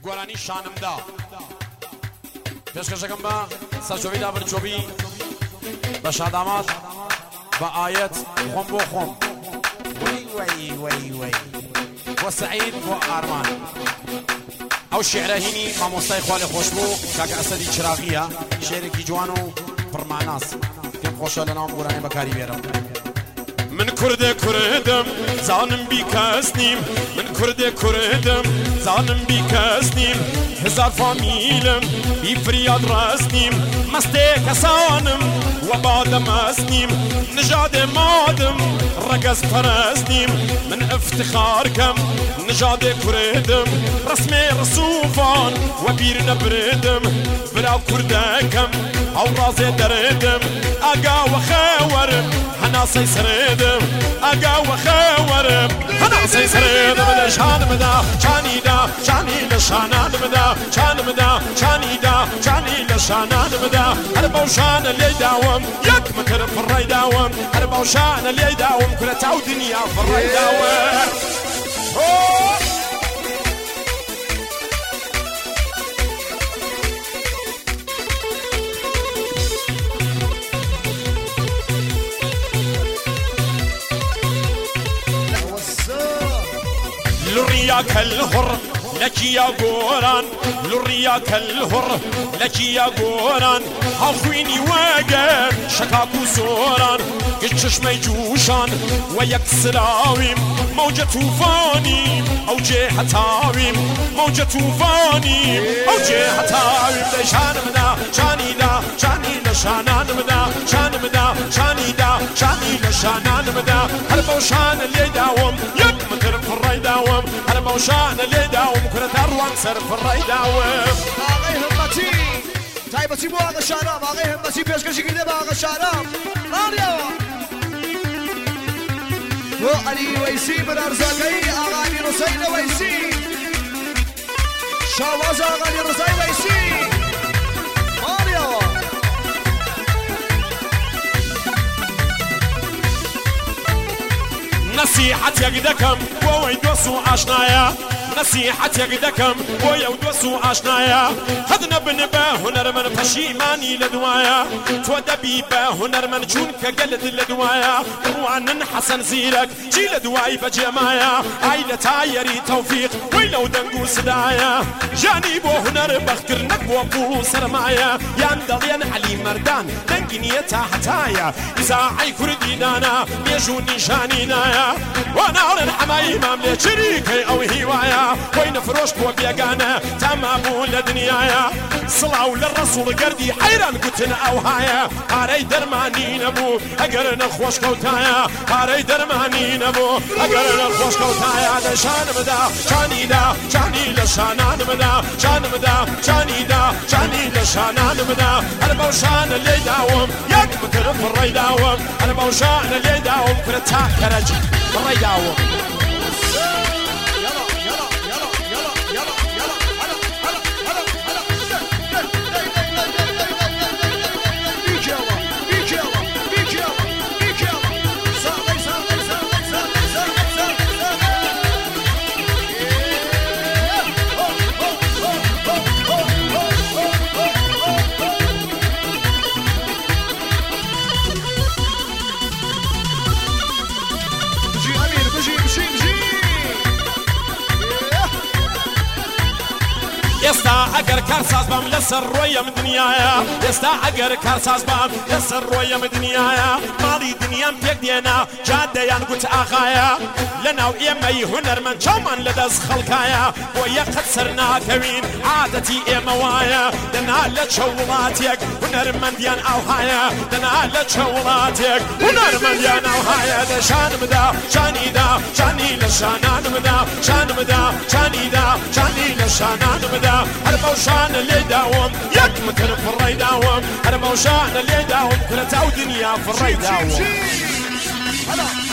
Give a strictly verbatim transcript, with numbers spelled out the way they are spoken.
گۆرانی شانمدا پێشکەشەکەم بە سەرچۆبی دابرچۆبی بە شادامات بە ئایەت خۆم بۆ خۆم وەی وەی وەی وەی بۆ سەعید بۆ ئارمان ئەو شێعرە هینی مامۆستای خوا لێ خۆش بوو کاکە ئەسەدی چراغیە شێعرێکی جوان و پڕماناس پێم خۆشە لە ناوم گۆرانی بەکاری بێرم من کردێ کوردم زانم بی کەس نیم من کردێ کوردم زانم بی کەس نیم هزار فامیلم بی فریاد ڕست نیم مەستێ کەسانم وە بادە مەست نیم نژادێ مادم ڕەگەز پەرست نیم من افتخارکەم نژادێ کوردم ڕسمێ ڕسووفان وە بیر نەبردم براو کوردەکەم ئەو ڕازێ دەردم ئاگاوە خەوەرم هەناسەی سرێدم ئاگاوە خەوەرم هەناسەی سرێدم لە شانمدا چانیدا چانی لە شانانمدا چانمدا چانیدا چانی لە شانانمدا هەر بەو شانە لێی داوم یەک متر فڕێی داوم هەر بەو شانە لێی داوم کورە تاو دنیا فڕێی داوم لرياك الهر لك يا قوران لرياك الهر لك يا قوران هاخويني واقف شكاكو سوران كتشمي جوشان ويكسراويم موجة طوفاني او جهة تاويم موجة طوفاني او جهة تاويم شان مدا شاني دا شاني لشانان مدا شان مدا شاني دا شاني لشانان مدا هربو شان اللي داوم يك متر فري داوم هربو شان اللي داوم كرة اروان سر فري داوم آقای همتی تایبتی بو آقا شارم آقای همتی پیشکشی کرده با آقا شارم رانیا و علی ویسی بن ارزاقی آقا علی رسین ویسی شاواز آقا علی رسین ویسی رانیا نصيحتك دكم ويدوسوا عشنايا نصيحتك دكم ويدوسوا عشنايا هدنا بنبا هنر من پشیمانی لدوايا تودبي با هنر من چونك قلد لدوايا روان حسن زيرك جي لدواي بجمايا عيلة تايري توفيق ويلو دنقو صدايا جاني بو هنر بخكر نقوى بو سرمايا ياندل ين علي مردان دنقنيتا حتايا إذا عي كردي دانا يجوني شاني نايا وانا على الحماي ماملي شريكي او هوايا وين فروشك وبيقانا تما بو لدنيايا صلاو للرسول قردي حيران قتنا او هايا هاري درماني نبو اقر نخوش كوتايا هاري درماني نبو اقر نخوش كوتايا شان مدا شاني دا شاني لشانان مدا شان مدا شاني دا شاني لشانان مدا انا بوشان اللي داوم يك متر فري داوم انا بوشان اللي داوم كرتا كرج فري داوم يستا اگر كارساز بام لسر رويا من دنيايا يستا اگر كارساز بام لسر رويا من دنيايا مالي دنيا بيك دينا جادة يان قلت اخايا لنا وإيمي هنر من شومان لدز خلقايا ويا قد سرنا كوين عادتي إيموايا دنا لتشولاتيك هنر من ديان اوهايا دنا لتشولاتيك هنر من ديان اوهايا دا شان مدا شاني دا شاني لشانان مدا شان مدا شاني دا شاني لشانان مدا هر موشان اللي داوم يك متر فري داوم هر موشان اللي داوم كرة او دنيا فري داوم